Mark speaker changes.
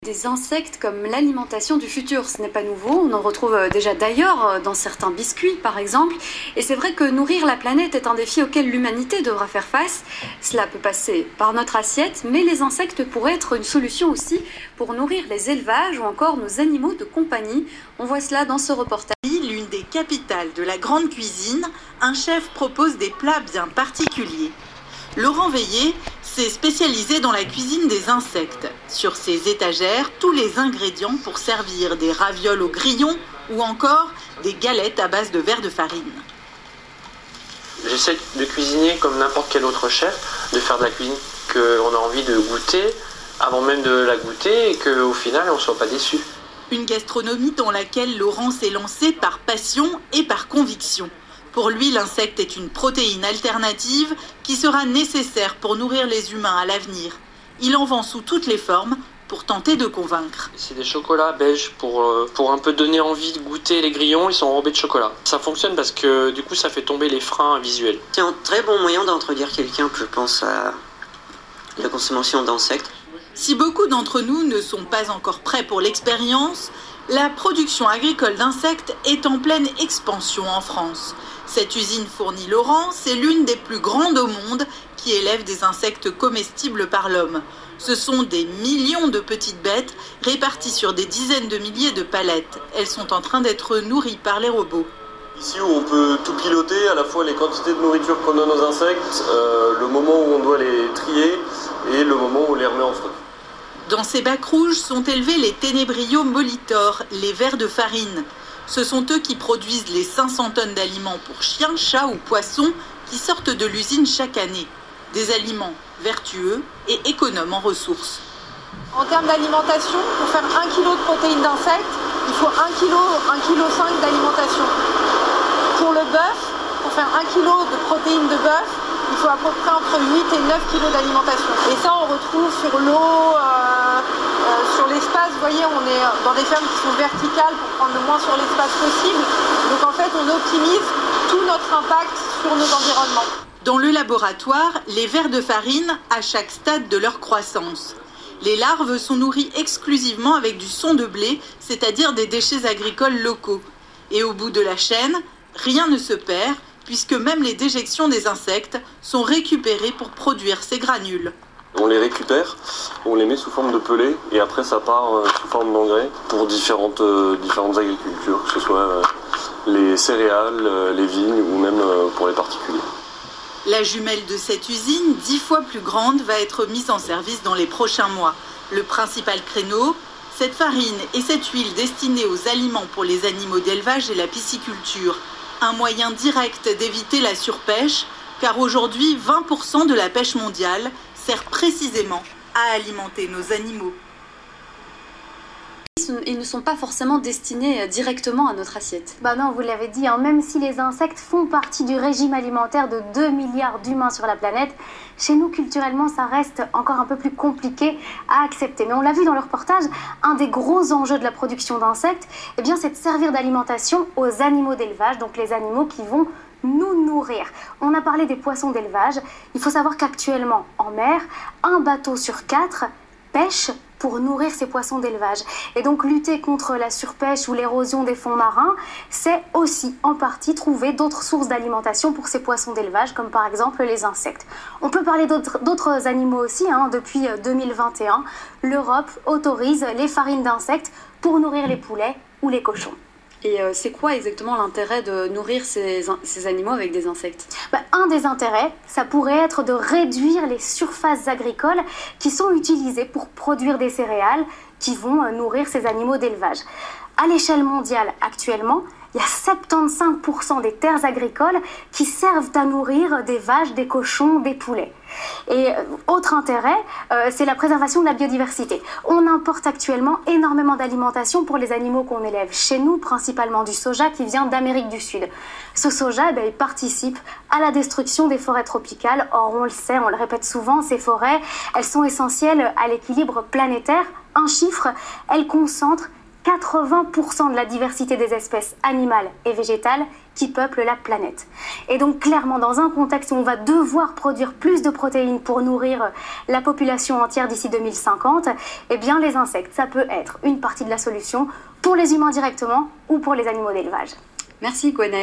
Speaker 1: Des insectes comme l'alimentation du futur, ce n'est pas nouveau, on en retrouve déjà d'ailleurs dans certains biscuits par exemple, et c'est vrai que nourrir la planète est un défi auquel l'humanité devra faire face. Cela peut passer par notre assiette, mais les insectes pourraient être une solution aussi pour nourrir les élevages ou encore nos animaux de compagnie. On voit cela dans ce reportage.
Speaker 2: L'une des capitales de la grande cuisine, un chef propose des plats bien particuliers. Laurent Veillé s'est spécialisé dans la cuisine des insectes. Sur ses étagères, tous les ingrédients pour servir des ravioles au grillon ou encore des galettes à base de verre de farine.
Speaker 3: J'essaie de cuisiner comme n'importe quel autre chef, de faire de la cuisine qu'on a envie de goûter avant même de la goûter et qu'au final on ne soit pas déçu.
Speaker 2: Une gastronomie dans laquelle Laurent s'est lancé par passion et par conviction. Pour lui, l'insecte est une protéine alternative qui sera nécessaire pour nourrir les humains à l'avenir. Il en vend sous toutes les formes pour tenter de convaincre.
Speaker 3: C'est des chocolats belges pour un peu donner envie de goûter les grillons, ils sont enrobés de chocolat. Ça fonctionne parce que du coup ça fait tomber les freins visuels.
Speaker 4: C'est un très bon moyen d'introduire quelqu'un, je pense, à la consommation d'insectes.
Speaker 2: Si beaucoup d'entre nous ne sont pas encore prêts pour l'expérience, la production agricole d'insectes est en pleine expansion en France. Cette usine fournit Laurent, c'est l'une des plus grandes au monde qui élève des insectes comestibles par l'homme. Ce sont des millions de petites bêtes réparties sur des dizaines de milliers de palettes. Elles sont en train d'être nourries par les robots.
Speaker 5: Ici où on peut tout piloter, à la fois les quantités de nourriture qu'on donne aux insectes, le moment où on doit les trier et le moment où on les remet en stock.
Speaker 2: Dans ces bacs rouges sont élevés les Ténébrio Molitor, les vers de farine. Ce sont eux qui produisent les 500 tonnes d'aliments pour chiens, chats ou poissons qui sortent de l'usine chaque année. Des aliments vertueux et économes en ressources.
Speaker 6: En termes d'alimentation, pour faire 1 kg de protéines d'insectes, il faut 1,5 kg d'alimentation. Pour le bœuf, pour faire 1 kg de protéines de bœuf, il faut à peu près entre 8 et 9 kg d'alimentation. Et ça, on retrouve sur l'eau, sur l'espace. Vous voyez, on est dans des fermes qui sont verticales pour prendre le moins sur l'espace possible. Donc en fait, on optimise tout notre impact sur nos environnements.
Speaker 2: Dans le laboratoire, les vers de farine à chaque stade de leur croissance. Les larves sont nourries exclusivement avec du son de blé, c'est-à-dire des déchets agricoles locaux. Et au bout de la chaîne, rien ne se perd, puisque même les déjections des insectes sont récupérées pour produire ces granules.
Speaker 5: On les récupère, on les met sous forme de pelés et après ça part sous forme d'engrais pour différentes agricultures, que ce soit les céréales, les vignes ou même pour les particuliers.
Speaker 2: La jumelle de cette usine, 10 fois plus grande, va être mise en service dans les prochains mois. Le principal créneau, cette farine et cette huile destinées aux aliments pour les animaux d'élevage et la pisciculture. Un moyen direct d'éviter la surpêche, car aujourd'hui 20% de la pêche mondiale sert précisément à alimenter nos animaux.
Speaker 1: Ils ne sont pas forcément destinés directement à notre assiette.
Speaker 7: Bah non, vous l'avez dit, hein, même si les insectes font partie du régime alimentaire de 2 milliards d'humains sur la planète, chez nous, culturellement, ça reste encore un peu plus compliqué à accepter. Mais on l'a vu dans le reportage, un des gros enjeux de la production d'insectes, eh bien, c'est de servir d'alimentation aux animaux d'élevage, donc les animaux qui vont nous nourrir. On a parlé des poissons d'élevage. Il faut savoir qu'actuellement, en mer, 1 bateau sur 4 pêche pour nourrir ces poissons d'élevage. Et donc lutter contre la surpêche ou l'érosion des fonds marins, c'est aussi en partie trouver d'autres sources d'alimentation pour ces poissons d'élevage, comme par exemple les insectes. On peut parler d'autres animaux aussi, hein. Depuis 2021, l'Europe autorise les farines d'insectes pour nourrir les poulets ou les cochons.
Speaker 1: Et c'est quoi exactement l'intérêt de nourrir ces animaux avec des insectes ?
Speaker 7: Un des intérêts, ça pourrait être de réduire les surfaces agricoles qui sont utilisées pour produire des céréales qui vont nourrir ces animaux d'élevage. À l'échelle mondiale, actuellement, il y a 75% des terres agricoles qui servent à nourrir des vaches, des cochons, des poulets. Et autre intérêt, c'est la préservation de la biodiversité. On importe actuellement énormément d'alimentation pour les animaux qu'on élève chez nous, principalement du soja qui vient d'Amérique du Sud. Ce soja, il participe à la destruction des forêts tropicales. Or, on le sait, on le répète souvent, ces forêts, elles sont essentielles à l'équilibre planétaire. Un chiffre, elles concentrent 80% de la diversité des espèces animales et végétales qui peuplent la planète. Et donc clairement, dans un contexte où on va devoir produire plus de protéines pour nourrir la population entière d'ici 2050, eh bien les insectes, ça peut être une partie de la solution pour les humains directement ou pour les animaux d'élevage.
Speaker 1: Merci Gwenaëlle.